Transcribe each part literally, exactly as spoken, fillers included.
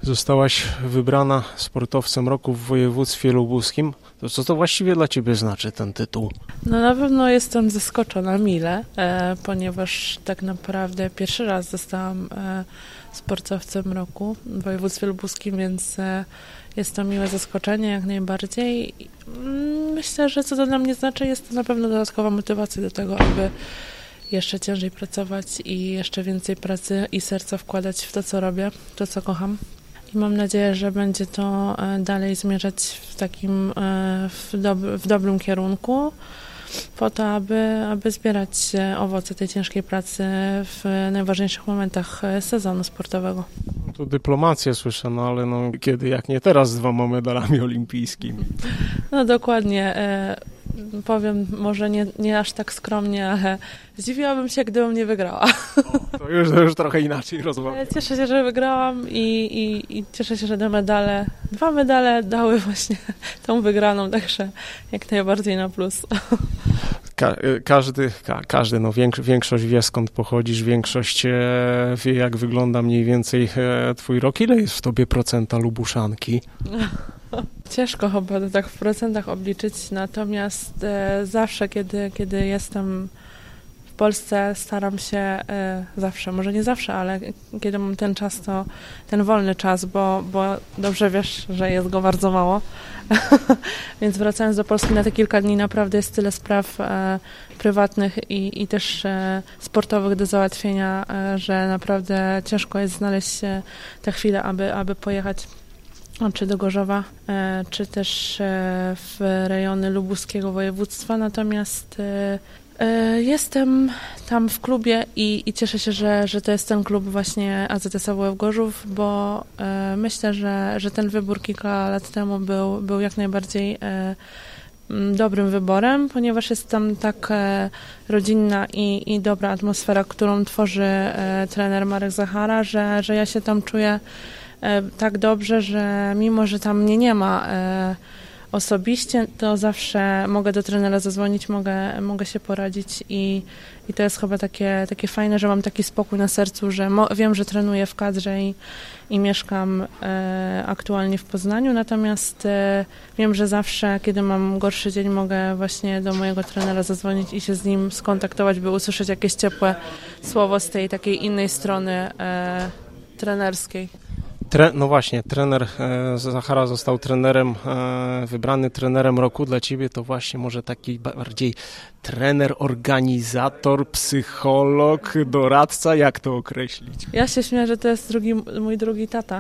Zostałaś wybrana sportowcem roku w województwie lubuskim. To co to właściwie dla Ciebie znaczy ten tytuł? No na pewno jestem zaskoczona mile, e, ponieważ tak naprawdę pierwszy raz zostałam e, sportowcem roku w województwie lubuskim, więc e, jest to miłe zaskoczenie jak najbardziej. Myślę, że co to dla mnie znaczy, jest to na pewno dodatkowa motywacja do tego, aby jeszcze ciężej pracować i jeszcze więcej pracy i serca wkładać w to, co robię, to, co kocham. I mam nadzieję, że będzie to dalej zmierzać w takim w, dob- w dobrym kierunku, po to, aby, aby zbierać owoce tej ciężkiej pracy w najważniejszych momentach sezonu sportowego. To dyplomację słyszę, no ale no, kiedy jak nie teraz z dwoma medalami olimpijskimi. No dokładnie. Powiem może nie, nie aż tak skromnie, ale zdziwiłabym się, gdybym nie wygrała. O, to, już, to już trochę inaczej rozmawiam. Cieszę się, że wygrałam i, i, i cieszę się, że te medale, dwa medale dały właśnie tą wygraną, także jak najbardziej na plus. Ka- każdy, ka- każdy no większo- większość wie, skąd pochodzisz, większość e, wie, jak wygląda mniej więcej e, twój rok. Ile jest w tobie procenta Lubuszanki? Ciężko chyba to tak w procentach obliczyć, natomiast e, zawsze, kiedy, kiedy jestem w Polsce, staram się e, zawsze, może nie zawsze, ale kiedy mam ten czas, to ten wolny czas, bo, bo dobrze wiesz, że jest go bardzo mało. Więc wracając do Polski na te kilka dni, naprawdę jest tyle spraw e, prywatnych i, i też e, sportowych do załatwienia, e, że naprawdę ciężko jest znaleźć e, te chwile, aby, aby pojechać czy do Gorzowa, e, czy też e, w rejony lubuskiego województwa. Natomiast e, e, jestem tam w klubie i, i cieszę się, że, że to jest ten klub właśnie A Z S A W F Gorzów, bo e, myślę, że, że ten wybór kilka lat temu był, był jak najbardziej e, dobrym wyborem, ponieważ jest tam tak e, rodzinna i, i dobra atmosfera, którą tworzy e, trener Marek Zachara, że, że ja się tam czuję e, tak dobrze, że mimo, że tam mnie nie ma e, osobiście, to zawsze mogę do trenera zadzwonić, mogę, mogę się poradzić i, i to jest chyba takie, takie fajne, że mam taki spokój na sercu, że mo- wiem, że trenuję w kadrze i, i mieszkam e, aktualnie w Poznaniu, natomiast e, wiem, że zawsze, kiedy mam gorszy dzień, mogę właśnie do mojego trenera zadzwonić i się z nim skontaktować, by usłyszeć jakieś ciepłe słowo z tej takiej innej strony e, trenerskiej. Tre- no właśnie, trener e, Zachara został trenerem, e, wybrany trenerem roku. Dla Ciebie to właśnie może taki bardziej trener, organizator, psycholog, doradca, jak to określić? Ja się śmieję, że to jest drugi, mój drugi tata.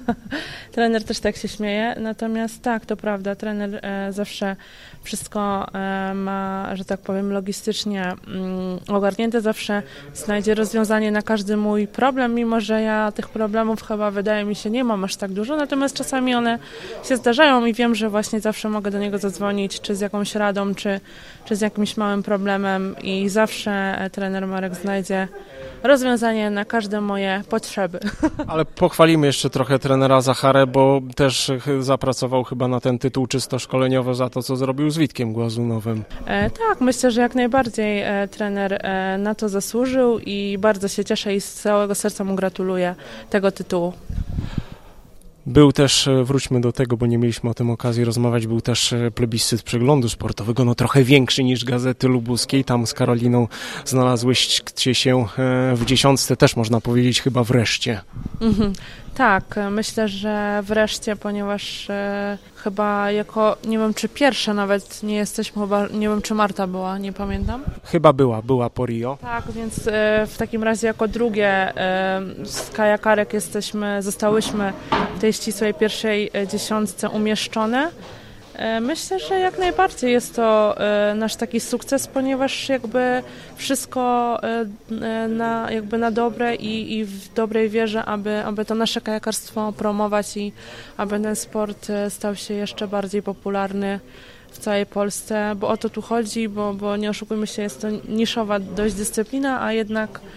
Trener też tak się śmieje, natomiast tak, to prawda, trener e, zawsze wszystko e, ma, że tak powiem, logistycznie mm, ogarnięte, zawsze znajdzie rozwiązanie na każdy mój problem, mimo że ja tych problemów chyba, wydaje mi się, nie mam aż tak dużo, natomiast czasami one się zdarzają i wiem, że właśnie zawsze mogę do niego zadzwonić, czy z jakąś radą, czy, czy z jakimś małym problemem i zawsze trener Marek znajdzie rozwiązanie na każde moje potrzeby. Ale pochwalimy jeszcze trochę trenera Zacharę, bo też zapracował chyba na ten tytuł czysto szkoleniowy za to, co zrobił z Witkiem Głazunowym. E, tak, myślę, że jak najbardziej e, trener e, na to zasłużył i bardzo się cieszę i z całego serca mu gratuluję tego tytułu. Był też, wróćmy do tego, bo nie mieliśmy o tym okazji rozmawiać, był też plebiscyt przeglądu sportowego, no trochę większy niż Gazety Lubuskiej. Tam z Karoliną znalazłyście się w dziesiątce, też można powiedzieć chyba wreszcie. Mhm. Tak, myślę, że wreszcie, ponieważ e, chyba jako, nie wiem czy pierwsza nawet nie jesteśmy, chyba nie wiem czy Marta była, nie pamiętam. Chyba była, była po Rio. Tak, więc e, w takim razie jako drugie e, z kajakarek jesteśmy, zostałyśmy w tej ścisłej pierwszej dziesiątce umieszczone. Myślę, że jak najbardziej jest to nasz taki sukces, ponieważ jakby wszystko na, jakby na dobre i, i w dobrej wierze, aby, aby to nasze kajakarstwo promować i aby ten sport stał się jeszcze bardziej popularny w całej Polsce, bo o to tu chodzi, bo, bo nie oszukujmy się, jest to niszowa dość dyscyplina, a jednak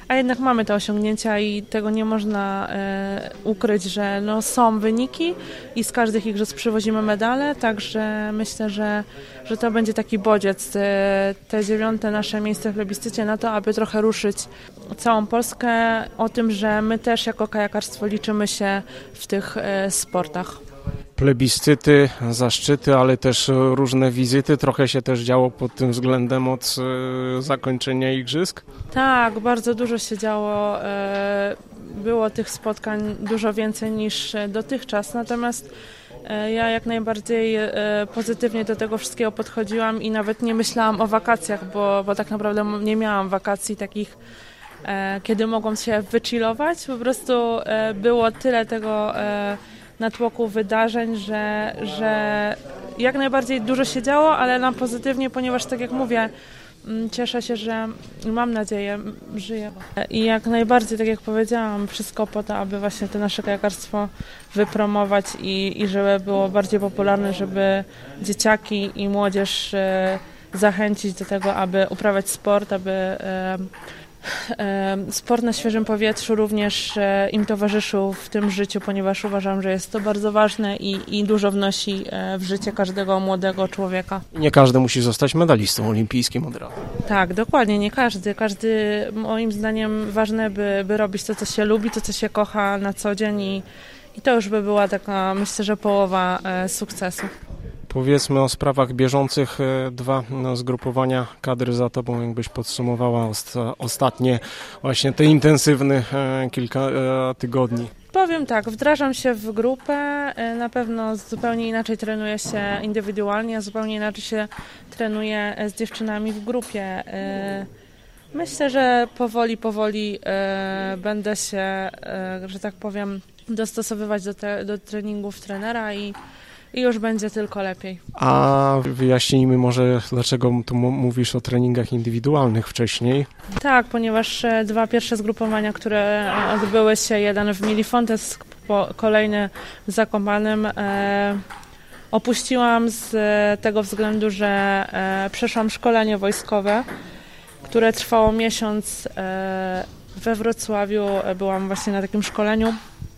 a jednak mamy te osiągnięcia i tego nie można e, ukryć, że no, są wyniki i z każdych igrzysk przywozimy medale, także myślę, że, że to będzie taki bodziec, e, te dziewiąte nasze miejsce w plebiscycie na to, aby trochę ruszyć całą Polskę o tym, że my też jako kajakarstwo liczymy się w tych e, sportach. Plebiscyty, zaszczyty, ale też różne wizyty. Trochę się też działo pod tym względem od e, zakończenia igrzysk? Tak, bardzo dużo się działo. E, było tych spotkań dużo więcej niż dotychczas, natomiast e, ja jak najbardziej e, pozytywnie do tego wszystkiego podchodziłam i nawet nie myślałam o wakacjach, bo, bo tak naprawdę nie miałam wakacji takich, e, kiedy mogłam się wychillować. Po prostu e, było tyle tego e, natłoku wydarzeń, że, że jak najbardziej dużo się działo, ale na pozytywnie, ponieważ tak jak mówię, cieszę się, że mam nadzieję, żyję. I jak najbardziej, tak jak powiedziałam, wszystko po to, aby właśnie to nasze kajakarstwo wypromować i, i żeby było bardziej popularne, żeby dzieciaki i młodzież e, zachęcić do tego, aby uprawiać sport, aby e, sport na świeżym powietrzu również im towarzyszył w tym życiu, ponieważ uważam, że jest to bardzo ważne i, i dużo wnosi w życie każdego młodego człowieka. Nie każdy musi zostać medalistą olimpijskim od razu. Tak, dokładnie, nie każdy. Każdy, moim zdaniem, ważne, by, by robić to, co się lubi, to, co się kocha na co dzień i, i to już by była taka, myślę, że połowa sukcesu. Powiedzmy o sprawach bieżących. Dwa no, zgrupowania kadry za tobą, jakbyś podsumowała osta- ostatnie właśnie te intensywne e, kilka e, tygodni. Powiem tak, wdrażam się w grupę, na pewno zupełnie inaczej trenuję się indywidualnie, a zupełnie inaczej się trenuję z dziewczynami w grupie. Myślę, że powoli, powoli będę się, że tak powiem, dostosowywać do, te, do treningów trenera i I już będzie tylko lepiej. A wyjaśnijmy może, dlaczego tu mówisz o treningach indywidualnych wcześniej? Tak, ponieważ dwa pierwsze zgrupowania, które odbyły się, jeden w Milifontes, kolejny w Zakopanem, e, opuściłam z tego względu, że e, przeszłam szkolenie wojskowe, które trwało miesiąc e, we Wrocławiu. Byłam właśnie na takim szkoleniu.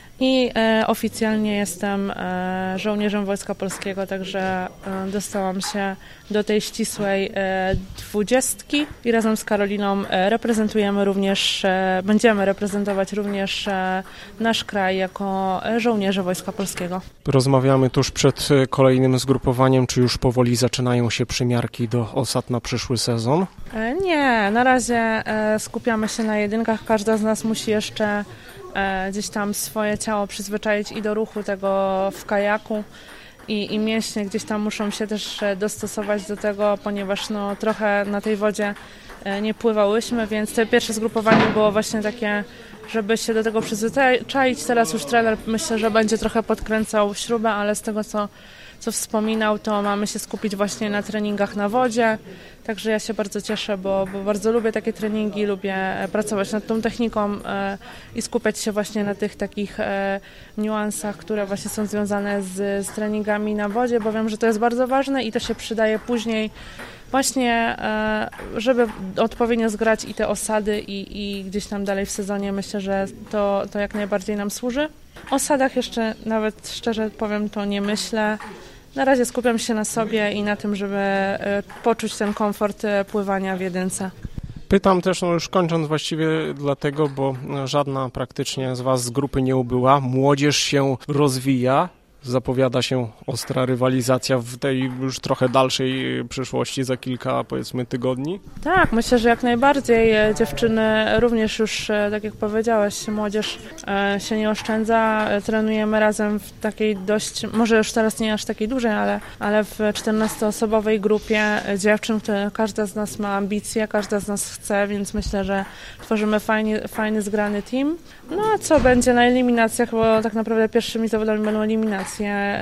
I e, oficjalnie jestem e, żołnierzem Wojska Polskiego, także e, dostałam się do tej ścisłej e, dwudziestki i razem z Karoliną e, reprezentujemy również, e, będziemy reprezentować również e, nasz kraj jako e, żołnierze Wojska Polskiego. Rozmawiamy tuż przed kolejnym zgrupowaniem, czy już powoli zaczynają się przymiarki do osad na przyszły sezon? E, nie, na razie e, skupiamy się na jedynkach, każda z nas musi jeszcze gdzieś tam swoje ciało przyzwyczaić i do ruchu tego w kajaku i, i mięśnie gdzieś tam muszą się też dostosować do tego, ponieważ no, trochę na tej wodzie nie pływałyśmy, więc to pierwsze zgrupowanie było właśnie takie, żeby się do tego przyzwyczaić. Teraz już trener myślę, że będzie trochę podkręcał śrubę, ale z tego co, co wspominał, to mamy się skupić właśnie na treningach na wodzie. Także ja się bardzo cieszę, bo, bo bardzo lubię takie treningi, lubię pracować nad tą techniką e, i skupiać się właśnie na tych takich e, niuansach, które właśnie są związane z, z treningami na wodzie, bo wiem, że to jest bardzo ważne i to się przydaje później właśnie, e, żeby odpowiednio zgrać i te osady i, i gdzieś tam dalej w sezonie. Myślę, że to, to jak najbardziej nam służy. O osadach jeszcze nawet szczerze powiem, to nie myślę. Na razie skupiam się na sobie i na tym, żeby poczuć ten komfort pływania w jedynce. Pytam też, no już kończąc właściwie dlatego, bo żadna praktycznie z was z grupy nie ubyła. Młodzież się rozwija. Zapowiada się ostra rywalizacja w tej już trochę dalszej przyszłości za kilka, powiedzmy, tygodni? Tak, myślę, że jak najbardziej. Dziewczyny również już, tak jak powiedziałeś, młodzież się nie oszczędza. Trenujemy razem w takiej dość, może już teraz nie aż takiej dużej, ale, ale w czternastoosobowej grupie dziewczyn, które każda z nas ma ambicje, każda z nas chce, więc myślę, że tworzymy fajny, fajny zgrany team. No a co będzie na eliminacjach, bo tak naprawdę pierwszymi zawodami będą eliminacje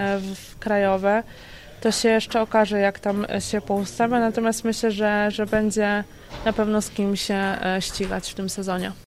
krajowe, to się jeszcze okaże, jak tam się poustawia, natomiast myślę, że, że będzie na pewno z kim się ścigać w tym sezonie.